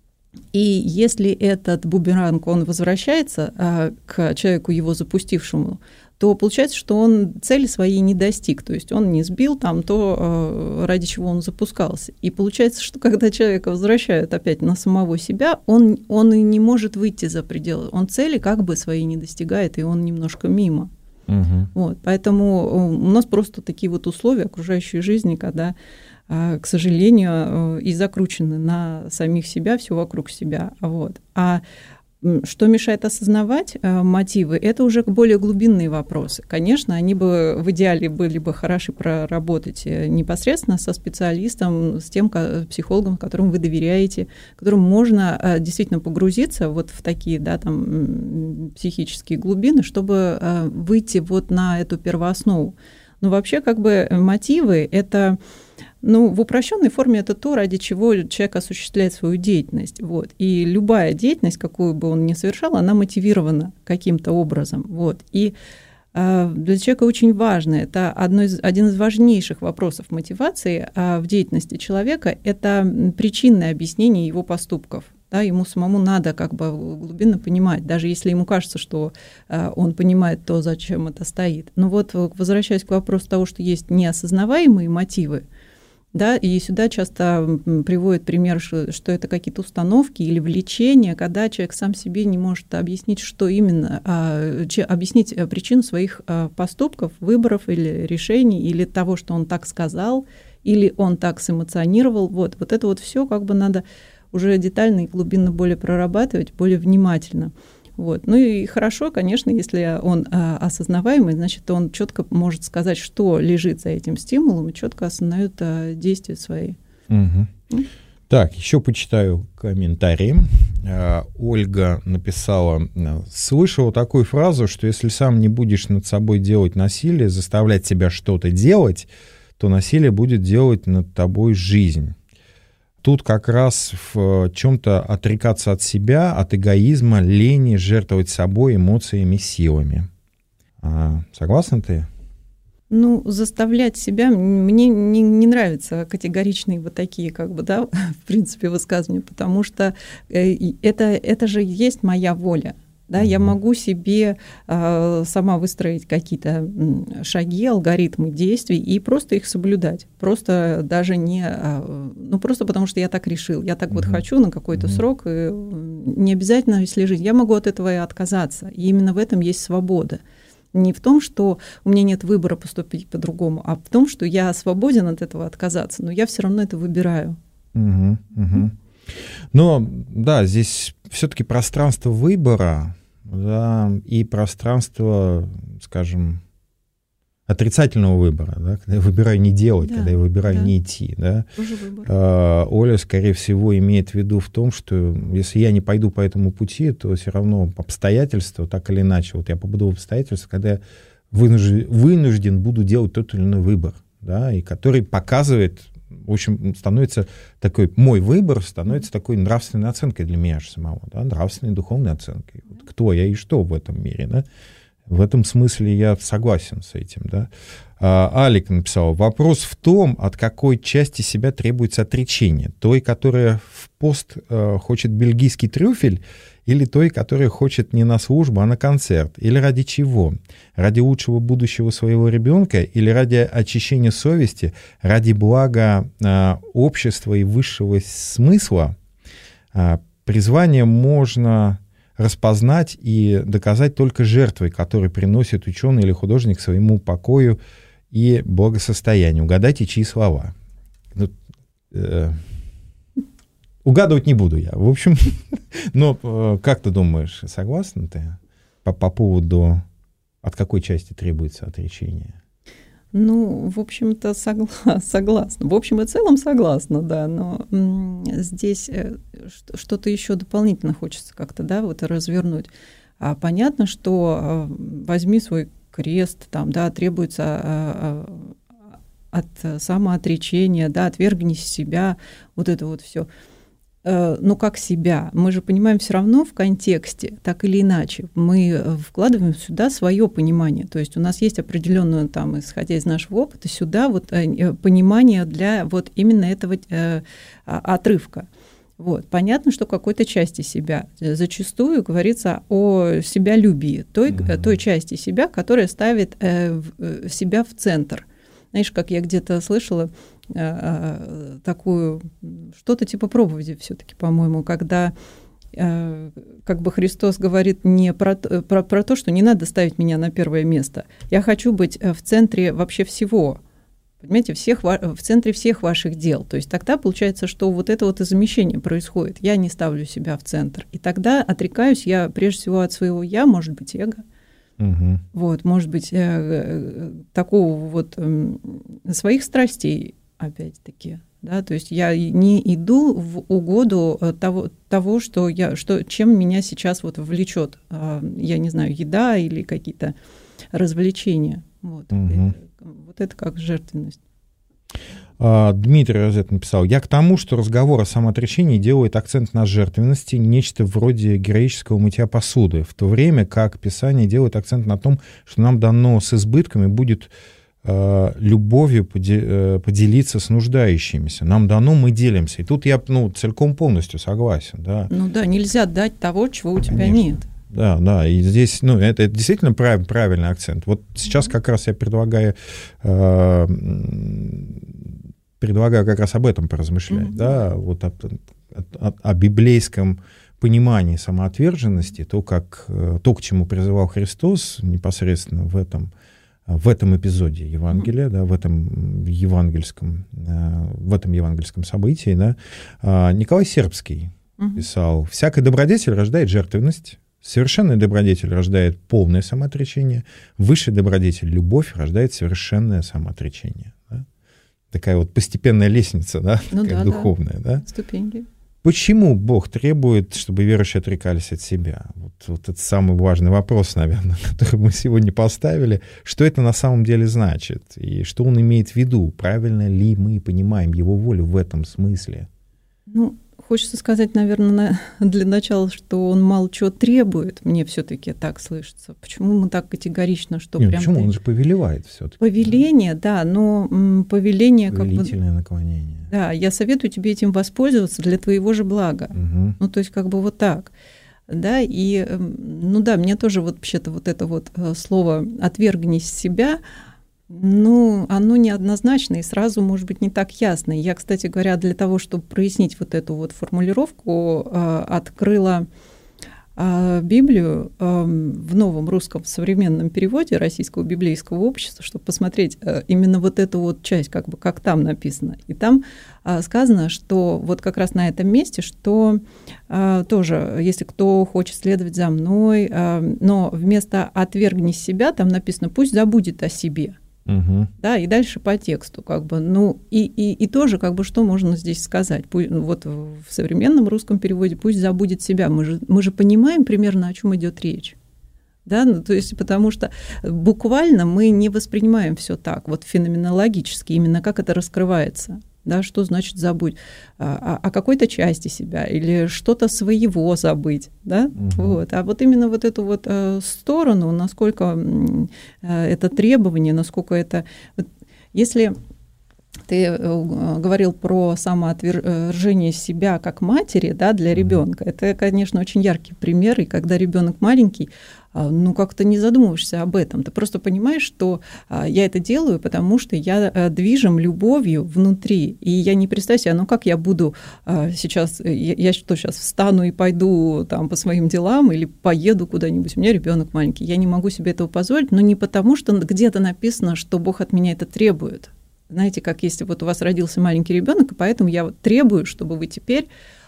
И если этот бумеранг, он возвращается а, к человеку, его запустившему, то получается, что он цели своей не достиг, то есть он не сбил там то, ради чего он запускался. И получается, что когда человека возвращают опять на самого себя, он, он и не может выйти за пределы, он цели как бы своей не достигает, и он немножко мимо. Угу. Вот, поэтому у нас просто такие вот условия окружающей жизни, когда, к сожалению, и закручены на самих себя, все вокруг себя. Вот. А что мешает осознавать э, мотивы, это уже более глубинные вопросы. Конечно, они бы в идеале были бы хороши проработать непосредственно со специалистом, с тем психологом, которому вы доверяете, которому можно э, действительно погрузиться вот в такие, да, там, психические глубины, чтобы э, выйти вот на эту первооснову. Но вообще как бы мотивы — это... Ну, в упрощенной форме это то, ради чего человек осуществляет свою деятельность. Вот. И любая деятельность, какую бы он ни совершал, она мотивирована каким-то образом. Вот. И э, для человека очень важно, это одно из, один из важнейших вопросов мотивации э, в деятельности человека, это причинное объяснение его поступков. Да, ему самому надо как бы глубинно понимать, даже если ему кажется, что э, он понимает то, зачем это стоит. Но вот, возвращаясь к вопросу того, что есть неосознаваемые мотивы, да, и сюда часто приводят пример, что, что это какие-то установки или влечения, когда человек сам себе не может объяснить, что именно, а, че, объяснить причину своих а, поступков, выборов или решений, или того, что он так сказал, или он так сэмоционировал. Вот, вот это вот все как бы надо уже детально и глубинно более прорабатывать, более внимательно. Вот. Ну и хорошо, конечно, если он а, осознаваемый, значит, он четко может сказать, что лежит за этим стимулом, и четко осознает а, действия свои. Угу. Mm? Так, еще почитаю комментарии. А, Ольга написала: слышала такую фразу, что если сам не будешь над собой делать насилие, заставлять себя что-то делать, то насилие будет делать над тобой жизнь. Тут как раз в чем-то отрекаться от себя, от эгоизма, лени, жертвовать собой, эмоциями, силами. А, согласна ты? Ну, заставлять себя, мне не, не нравятся категоричные вот такие, как бы, да, в принципе, высказывания, потому что это, это же есть моя воля. Да, я могу себе э, сама выстроить какие-то шаги, алгоритмы действий и просто их соблюдать. Просто даже не... Э, ну, просто потому что я так решил. Я так mm-hmm. вот хочу на какой-то mm-hmm. срок. И не обязательно, если жить. Я могу от этого и отказаться. И именно в этом есть свобода. Не в том, что у меня нет выбора поступить по-другому, а в том, что я свободен от этого отказаться. Но я все равно это выбираю. Mm-hmm. Mm-hmm. Но, да, здесь все-таки пространство выбора да, и пространство, скажем, отрицательного выбора, да, когда я выбираю не делать, да, когда я выбираю да. не идти. Да. Тоже выбор. А, Оля, скорее всего, имеет в виду в том, что если я не пойду по этому пути, то все равно обстоятельства, так или иначе, вот я попаду в обстоятельства, когда я вынужден, вынужден буду делать тот или иной выбор, да, и который показывает, в общем, становится такой, мой выбор становится такой нравственной оценкой для меня же самого, да, нравственной духовной оценкой. Вот кто я и что в этом мире, да. В этом смысле я согласен с этим, да. А, Алик написал, вопрос в том, от какой части себя требуется отречение. Той, которая в пост э, хочет бельгийский трюфель, или той, которая хочет не на службу, а на концерт? Или ради чего? Ради лучшего будущего своего ребенка или ради очищения совести, ради блага э, общества и высшего смысла? Э, призвание можно распознать и доказать только жертвой, которую приносит ученый или художник своему покою и благосостоянию. Угадайте, чьи слова. Ну, э, угадывать не буду я. В общем, но э, как ты думаешь, согласна ты по, по поводу, от какой части требуется отречение? Ну, в общем-то, согла- согласна. В общем и целом согласна, да, но м- здесь э, что-то еще дополнительно хочется как-то, да, вот развернуть. А понятно, что э, возьми свой крест, там, да, требуется э, э, от самоотречения, да, отвергни себя, вот это вот все. Ну, как себя. Мы же понимаем все равно в контексте, так или иначе. Мы вкладываем сюда свое понимание. То есть у нас есть определенное, там, исходя из нашего опыта, сюда вот понимание для вот именно этого э, отрывка. Вот. Понятно, что какой-то части себя. Зачастую говорится о себялюбии, той, mm-hmm. той части себя, которая ставит э, себя в центр. Знаешь, как я где-то слышала, такую, что-то типа проповеди все-таки, по-моему, когда как бы Христос говорит не про, про, про то, что не надо ставить меня на первое место. Я хочу быть в центре вообще всего, понимаете, всех, в центре всех ваших дел. То есть тогда получается, что вот это вот замещение происходит. Я не ставлю себя в центр. И тогда отрекаюсь я прежде всего от своего «я», может быть, эго. Угу. Вот, может быть, такого вот своих страстей, опять-таки, да, то есть я не иду в угоду того, того что я, что, чем меня сейчас вот влечет, я не знаю, еда или какие-то развлечения. Вот, угу. Вот это как жертвенность. Дмитрий Розет написал, я к тому, что разговор о самоотречении делает акцент на жертвенности, нечто вроде героического мытья посуды, в то время как Писание делает акцент на том, что нам дано с избытками будет любовью поделиться с нуждающимися. Нам дано, мы делимся. И тут я ну, целиком полностью согласен. Да. Ну да, нельзя дать того, чего у тебя Конечно. Нет. Да, да, и здесь, ну, это, это действительно прав, правильный акцент. Вот сейчас mm-hmm. как раз я предлагаю, э, предлагаю как раз об этом поразмышлять, mm-hmm. да, вот о, о, о библейском понимании самоотверженности, то, как, то, к чему призывал Христос непосредственно в этом в этом эпизоде Евангелия, да, в этом евангельском, в этом евангельском событии, да, Николай Сербский uh-huh. писал: «Всякая добродетель рождает жертвенность, совершенная добродетель рождает полное самоотречение, высшая добродетель, любовь, рождает совершенное самоотречение». Да. Такая вот постепенная лестница, да, ну, такая да, духовная. Да. Да. Ступеньки. Почему Бог требует, чтобы верующие отрекались от себя? Вот, вот это самый важный вопрос, наверное, который мы сегодня поставили. Что это на самом деле значит? И что он имеет в виду? Правильно ли мы понимаем его волю в этом смысле? Ну, хочется сказать, наверное, для начала, что он мало чего требует. Мне все-таки так слышится. Почему мы так категорично, что Нет, прям... Почему? Ты... Он же повелевает все-таки. Повеление, да, но м, повеление... Повелительное как бы... наклонение. Да, я советую тебе этим воспользоваться для твоего же блага. Угу. Ну, то есть как бы вот так. Да, и, ну да, мне тоже вот вообще-то вот это вот слово «отвергнись себя», ну, оно неоднозначно и сразу, может быть, не так ясно. Я, кстати говоря, для того, чтобы прояснить вот эту вот формулировку, открыла а, Библию а, в новом русском современном переводе Российского библейского общества, чтобы посмотреть а, именно вот эту вот часть, как бы, как там написано. И там а, сказано, что вот как раз на этом месте, что а, тоже, если кто хочет следовать за мной, а, но вместо «отвергни себя» там написано «пусть забудет о себе». Угу. Да, и дальше по тексту, как бы, ну, и, и, и тоже, как бы, что можно здесь сказать? Пусть, ну, вот в современном русском переводе «пусть забудет себя». Мы же, мы же понимаем примерно, о чем идет речь. Да, ну, то есть, потому что буквально мы не воспринимаем все так, вот феноменологически, именно как это раскрывается. Да, что значит забудь? О, о какой-то части себя или что-то своего забыть. Да? Угу. Вот. А вот именно вот эту вот э, сторону, насколько э, это требование, насколько это... Вот, если ты э, говорил про самоотвержение себя как матери, да, для ребенка, это, конечно, очень яркий пример, и когда ребенок маленький, ну, как-то не задумываешься об этом. Ты просто понимаешь, что а, я это делаю, потому что я а, движим любовью внутри. И я не представляю себе, ну, как я буду а, сейчас, я, я что, сейчас встану и пойду там по своим делам или поеду куда-нибудь. У меня ребенок маленький, я не могу себе этого позволить, но не потому, что где-то написано, что Бог от меня это требует. Знаете, как если вот у вас родился маленький ребенок, и поэтому я вот требую, чтобы вы теперь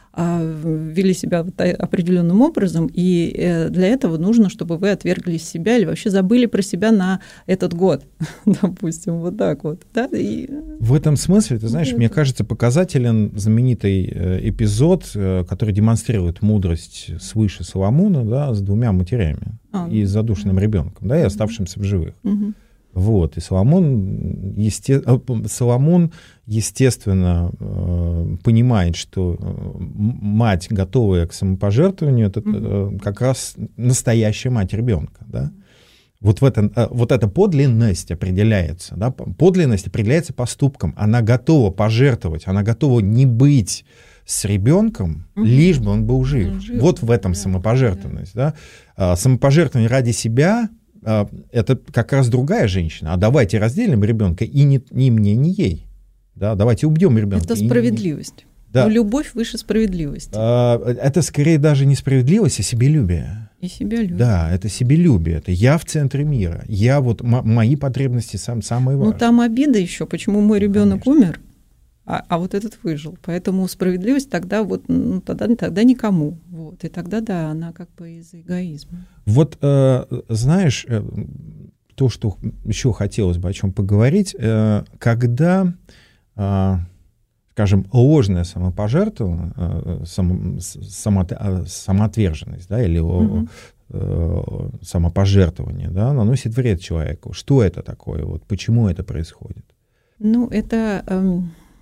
вели себя определенным образом, и для этого нужно, чтобы вы отвергли себя или вообще забыли про себя на этот год, допустим, вот так вот. Да? И... В этом смысле, ты знаешь, это... мне кажется, показателен знаменитый эпизод, который демонстрирует мудрость свыше Соломона, да, с двумя матерями, а, и с задушенным да. ребенком, да, и оставшимся в живых. Угу. Вот, и Соломон, есте... Соломон, естественно, понимает, что мать, готовая к самопожертвованию, это mm-hmm. как раз настоящая мать ребенка. Да? Вот, в этом, вот эта подлинность определяется. Да? Подлинность определяется поступком. Она готова пожертвовать, она готова не быть с ребенком, mm-hmm. лишь бы он был жив. жив. Вот в этом yeah. самопожертвованность. Yeah. Да? Самопожертвование ради себя — это как раз другая женщина. А давайте разделим ребенка и ни, ни мне, ни ей. Да, давайте убьем ребенка. Это справедливость. Да. Но любовь выше справедливости. Это скорее даже не справедливость, а себелюбие. И себелюбие. Да, это себелюбие. Это я в центре мира. Я вот м- мои потребности сам, самые важные. Ну там обида еще, почему мой ребенок умер, а, а вот этот выжил. Поэтому справедливость тогда вот ну, тогда, тогда никому. Вот. И тогда да, она как бы из эгоизма. Вот э, знаешь, э, то, что еще хотелось бы о чем поговорить, э, когда, э, скажем, ложное самопожертвование, э, само, само, самоотверженность, да, или угу. э, самопожертвование, да, наносит вред человеку. Что это такое? Вот почему это происходит? Ну, это... Э,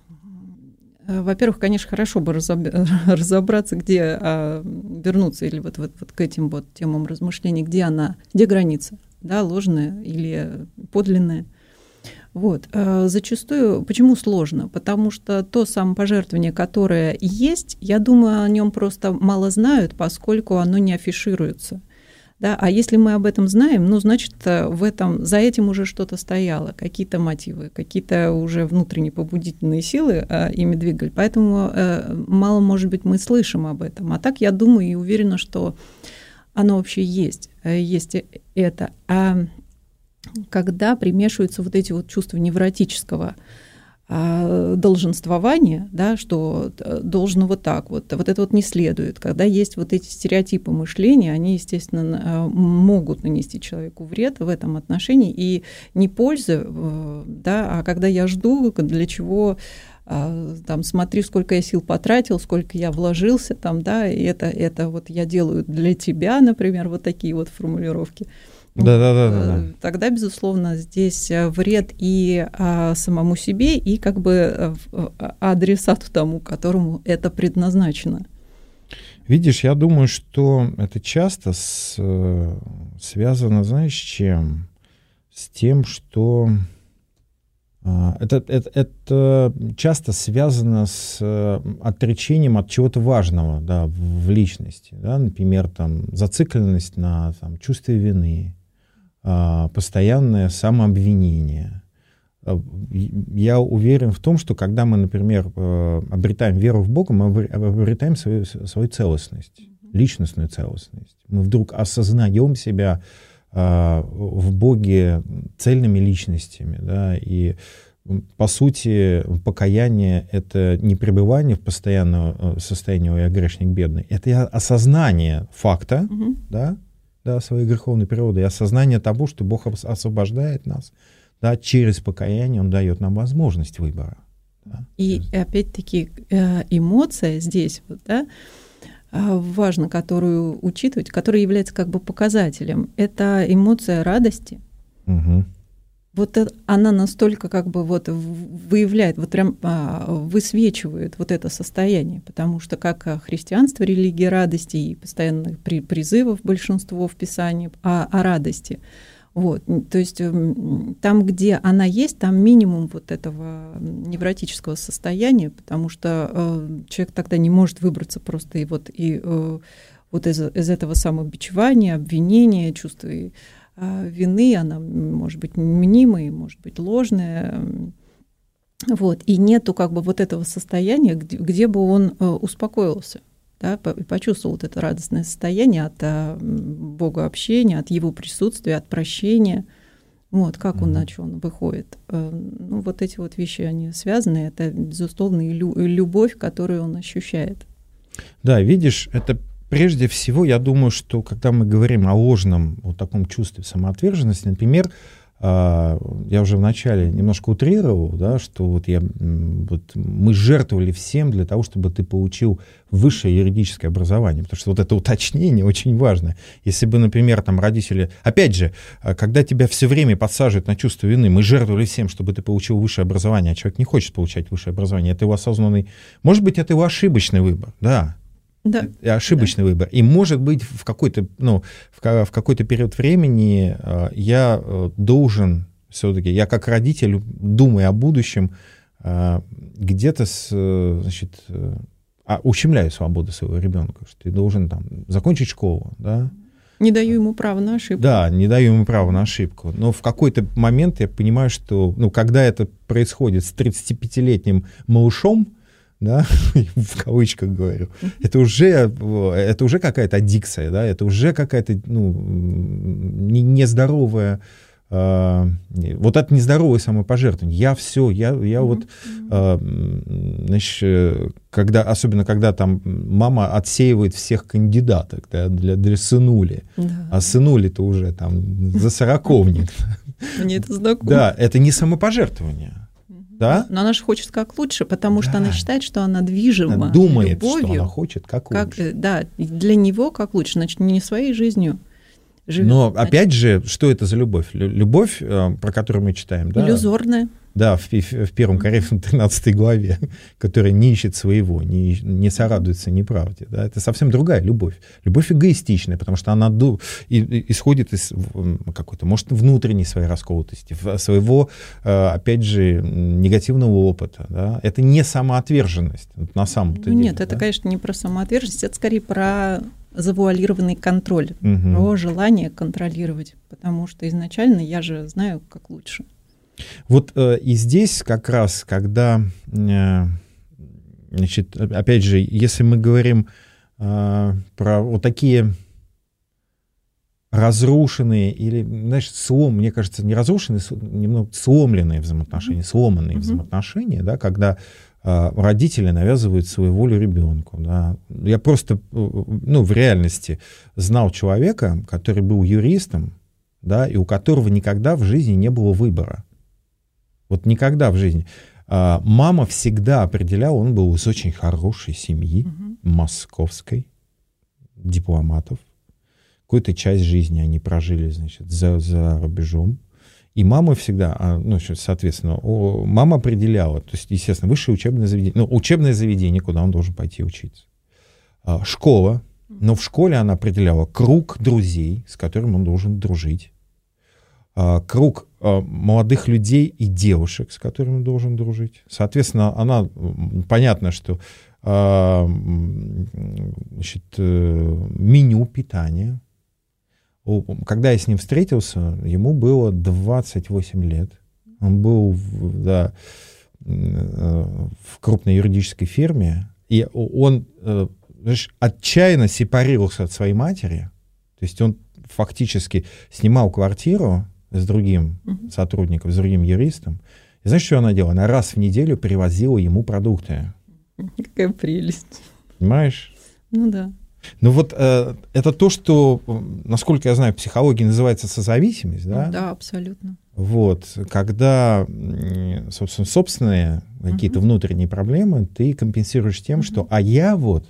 Во-первых, конечно, хорошо бы разобраться, где а, вернуться или вот, вот, вот к этим вот темам размышлений, где она, где граница, да, ложная или подлинная. Вот. А зачастую, почему сложно? Потому что то самопожертвование, которое есть, я думаю, о нем просто мало знают, поскольку оно не афишируется. Да, а если мы об этом знаем, ну, значит, в этом, за этим уже что-то стояло, какие-то мотивы, какие-то уже внутренние побудительные силы а, ими двигали. Поэтому а, мало, может быть, мы слышим об этом. А так я думаю и уверена, что оно вообще есть, есть это. А когда примешиваются вот эти вот чувства невротического долженствование, да, что должно вот так вот, вот это вот не следует. Когда есть вот эти стереотипы мышления, они, естественно, могут нанести человеку вред в этом отношении, и не пользы, да, а когда я жду, для чего, там, смотри, сколько я сил потратил, сколько я вложился, там, да, и это, это вот я делаю для тебя, например, вот такие вот формулировки. Да, да, да, да, да. Тогда, безусловно, здесь вред и а, самому себе, и как бы адресату тому, которому это предназначено. Видишь, я думаю, что это часто с, связано, знаешь, с чем? С тем, что а, это, это, это часто связано с отречением от чего-то важного, да, в, в личности. Да? Например, там, зацикленность на там, чувстве вины, постоянное самообвинение. Я уверен в том, что когда мы, например, обретаем веру в Бога, мы обретаем свою, свою целостность. личностную целостность. Мы вдруг осознаем себя э, в Боге цельными личностями, да, и по сути покаяние — это не пребывание в постоянном состоянии «я грешник бедный», это осознание факта, угу. да, да, своей греховной природы, и осознание того, что Бог освобождает нас, да, через покаяние Он дает нам возможность выбора. Да. И опять-таки эмоция здесь, вот, да, важно, которую учитывать, которая является как бы показателем, это эмоция радости. Угу. Вот она настолько как бы вот выявляет, вот прям высвечивает вот это состояние, потому что как христианство, религия радости и постоянных призывов большинство в Писании о, о радости. Вот, то есть там, где она есть, там минимум вот этого невротического состояния, потому что э, человек тогда не может выбраться просто и вот, и, э, вот из, из этого самобичевания, обвинения, чувства э, вины, она может быть мнимой, может быть ложная. Вот, и нету как бы вот этого состояния, где, где бы он э, успокоился. Да, и почувствовал вот это радостное состояние от а, Бога общения, от Его присутствия, от прощения. Вот, как он, на что он выходит. Ну, вот эти вот вещи, они связаны. Это, безусловно, и любовь, которую он ощущает. Да, видишь, это прежде всего, я думаю, что когда мы говорим о ложном вот таком чувстве самоотверженности, например, я уже вначале немножко утрировал, да, что вот я, вот мы жертвовали всем для того, чтобы ты получил высшее юридическое образование, потому что вот это уточнение очень важно. Если бы, например, там родители, опять же, когда тебя все время подсаживают на чувство вины, мы жертвовали всем, чтобы ты получил высшее образование, а человек не хочет получать высшее образование, это его осознанный, может быть, это его ошибочный выбор, да. Да. Ошибочный да. выбор. И, может быть, в какой-то, ну, в, в какой-то период времени э, я должен все-таки, я как родитель, думая о будущем, э, где-то с, значит, э, ущемляю свободу своего ребенка, что ты должен там закончить школу, да. Не даю ему права на ошибку. Да, не даю ему права на ошибку. Но в какой-то момент я понимаю, что, ну, когда это происходит с тридцатипятилетним малышом, да, в кавычках говорю, это уже, это уже какая-то аддикция, да, это уже какая-то, ну, нездоровая, э, вот это нездоровое самопожертвование. Я все, я, я mm-hmm. вот, э, значит, когда, особенно когда там мама отсеивает всех кандидаток, да, для, для сынули, да. А сынули-то уже там за сороковник. Мне это знакомо. Да, это не самопожертвование. Да? Но она же хочет как лучше, потому да. что она считает, что она движима она думает, любовью. Что она хочет как, как лучше. Да, для него как лучше, значит, не своей жизнью живет. Но значит, опять же, что это за любовь? Любовь, про которую мы читаем, да? Иллюзорная. Да, в, в первом Коринфянам тринадцатой главе, которая не ищет своего, не, не сорадуется неправде. Да? Это совсем другая любовь. Любовь эгоистичная, потому что она ду, и, и, исходит из какой-то, может, внутренней своей расколотости, своего, опять же, негативного опыта. Да? Это не самоотверженность на самом-то ну, деле. Нет, да? Это, конечно, не про самоотверженность, это скорее про завуалированный контроль, угу. про желание контролировать, потому что изначально я же знаю, как лучше. Вот э, и здесь как раз, когда, э, значит, опять же, если мы говорим э, про вот такие разрушенные или, знаешь, слом, мне кажется, не разрушенные, немного сломленные взаимоотношения, mm-hmm. сломанные mm-hmm. взаимоотношения, да, когда э, родители навязывают свою волю ребенку. Да. Я просто, ну, в реальности знал человека, который был юристом, да, и у которого никогда в жизни не было выбора. Вот никогда в жизни. А, мама всегда определяла, он был из очень хорошей семьи, угу. московской, дипломатов. Какую-то часть жизни они прожили, значит, за, за рубежом. И мама всегда, ну, соответственно, мама определяла, то есть, естественно, высшее учебное заведение, ну, учебное заведение, куда он должен пойти учиться. А, школа, но в школе она определяла круг друзей, с которым он должен дружить. Круг молодых людей и девушек, с которыми он должен дружить. Соответственно, она, понятно, что значит, меню питания. Когда я с ним встретился, ему было двадцать восемь лет. Он был да, в крупной юридической фирме, и он знаешь, отчаянно сепарировался от своей матери. То есть он фактически снимал квартиру с другим uh-huh. сотрудником, с другим юристом. И знаешь, что она делала? Она раз в неделю привозила ему продукты. Какая прелесть. Понимаешь? Ну да. Ну вот э, это то, что, насколько я знаю, в психологии называется созависимость, да? Да, абсолютно. Вот, когда, собственно, собственные какие-то uh-huh. внутренние проблемы ты компенсируешь тем, uh-huh. что «а я вот,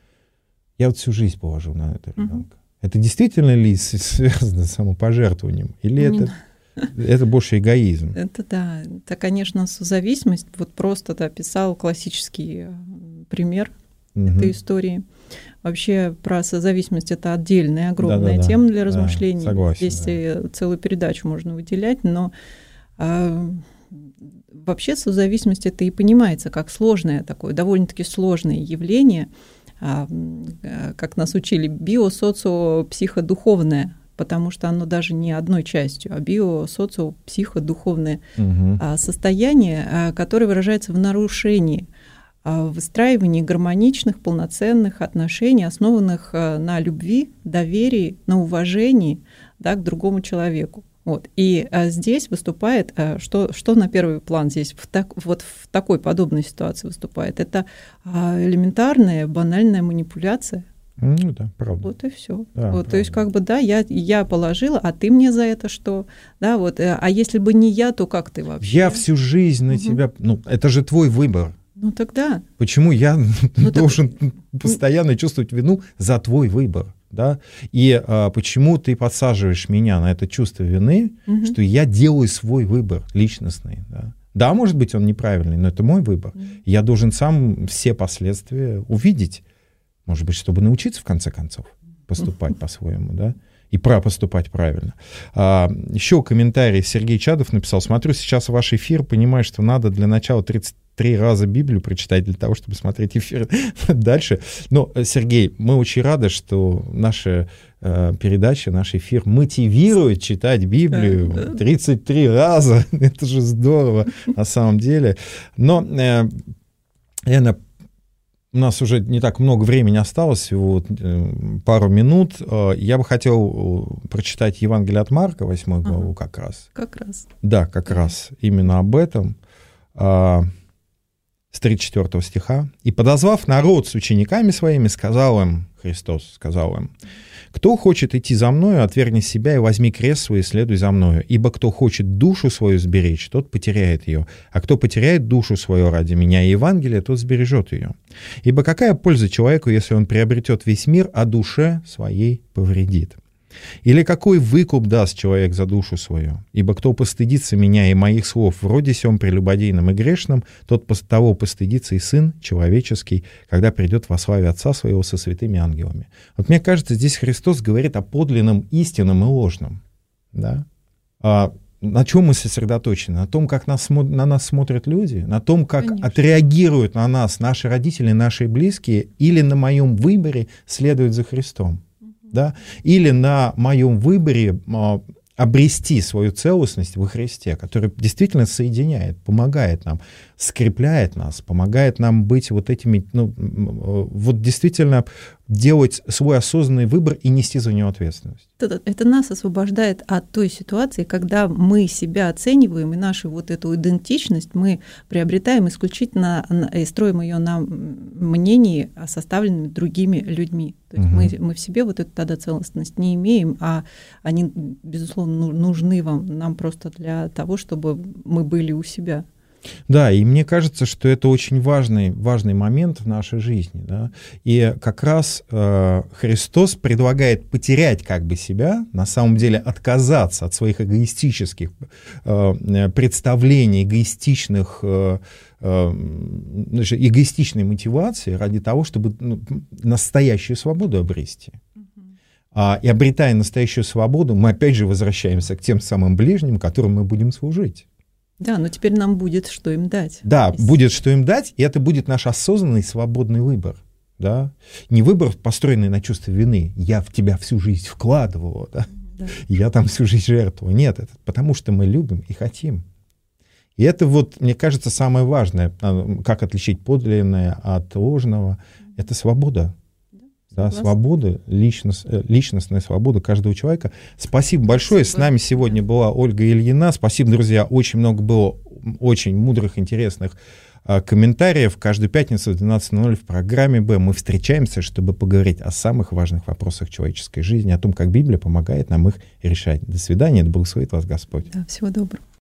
я вот всю жизнь положу на это ребенка». Uh-huh. Это действительно ли связано с самопожертвованием? Или uh-huh. это, это больше эгоизм? Это да, это, конечно, созависимость. Вот просто ты описал классический пример uh-huh. этой истории. Вообще про созависимость это отдельная огромная Да-да-да. тема для размышлений. Да, согласен, Здесь да. целую передачу можно выделять, но а, вообще созависимость это и понимается как сложное такое, довольно-таки сложное явление, а, как нас учили, биосоциопсиходуховное, потому что оно даже не одной частью, а биосоциопсиходуховное угу. а, состояние, а, которое выражается в нарушении в выстраивании гармоничных, полноценных отношений, основанных на любви, доверии, на уважении, да, к другому человеку. Вот. И а здесь выступает, а, что, что на первый план здесь в так, вот в такой подобной ситуации выступает? Это а, элементарная, банальная манипуляция. Ну да, правда. Вот и все. Да, вот, то есть как бы да, я, я положила, а ты мне за это что? Да, вот, а если бы не я, то как ты вообще? Я всю жизнь на угу. тебя... Ну, это же твой выбор. Ну тогда. Почему я ну, должен так... постоянно чувствовать вину за твой выбор? Да? И а, почему ты подсаживаешь меня на это чувство вины, угу. что я делаю свой выбор личностный? Да? Да, может быть, он неправильный, но это мой выбор. Угу. Я должен сам все последствия увидеть. Может быть, чтобы научиться, в конце концов, поступать угу. по-своему, да? И про поступать правильно. А, еще комментарий Сергей Чадов написал: смотрю сейчас ваш эфир, понимаю, что надо для начала тридцать три раза Библию прочитать для того, чтобы смотреть эфир дальше. Но, Сергей, мы очень рады, что наша э, передача, наш эфир мотивирует читать Библию тридцать три раза. Это же здорово на самом деле. Но, э, наверное, у нас уже не так много времени осталось, всего пару минут. Я бы хотел прочитать Евангелие от Марка, восьмую главу, ага. как раз. Как раз. Да, как раз. Именно об этом. С тридцать четвёртого стиха. «И, подозвав народ с учениками своими, сказал им, Христос сказал им: кто хочет идти за мною, отвергни себя и возьми крест свой и следуй за мною. Ибо кто хочет душу свою сберечь, тот потеряет ее. А кто потеряет душу свою ради меня и Евангелия, тот сбережет ее. Ибо какая польза человеку, если он приобретет весь мир, а душе своей повредит? Или какой выкуп даст человек за душу свою? Ибо кто постыдится меня и моих слов вроде сем прелюбодейным и грешным, тот того постыдится и Сын Человеческий, когда придет во славе Отца Своего со святыми ангелами». Вот мне кажется, здесь Христос говорит о подлинном, истинном и ложном. Да? А на чем мы сосредоточены? На том, как нас, на нас смотрят люди? На том, как Конечно. Отреагируют на нас наши родители, наши близкие? Или на моем выборе следовать за Христом? Да? Или на моем выборе а, обрести свою целостность во Христе, который действительно соединяет, помогает нам, скрепляет нас, помогает нам быть вот этими, ну, вот действительно делать свой осознанный выбор и нести за него ответственность. Это, это нас освобождает от той ситуации, когда мы себя оцениваем, и нашу вот эту идентичность мы приобретаем исключительно и строим ее на мнении, составленном другими людьми. То есть угу. мы, мы в себе вот эту тогда целостность не имеем, а они, безусловно, нужны вам, нам просто для того, чтобы мы были у себя. Да, и мне кажется, что это очень важный, важный момент в нашей жизни. Да? И как раз э, Христос предлагает потерять как бы себя, на самом деле отказаться от своих эгоистических э, представлений, эгоистичных, э, э, эгоистичной мотивации ради того, чтобы ну, настоящую свободу обрести. А, и обретая настоящую свободу, мы опять же возвращаемся к тем самым ближним, которым мы будем служить. Да, но теперь нам будет что им дать. Да, Если... будет что им дать, и это будет наш осознанный свободный выбор. Да? Не выбор, построенный на чувстве вины. Я в тебя всю жизнь вкладывала, да? Да. Я там всю жизнь жертвовала. Нет, это потому что мы любим и хотим. И это вот, мне кажется, самое важное, как отличить подлинное от ложного, это свобода. Да, свобода, личность, личностная свобода каждого человека. Спасибо большое. Спасибо. С нами сегодня была Ольга Ильина. Спасибо, друзья. Очень много было очень мудрых, интересных а, комментариев. Каждую пятницу в двенадцать ноль ноль в программе «Б» мы встречаемся, чтобы поговорить о самых важных вопросах человеческой жизни, о том, как Библия помогает нам их решать. До свидания. Да благословит вас Господь. Да, всего доброго.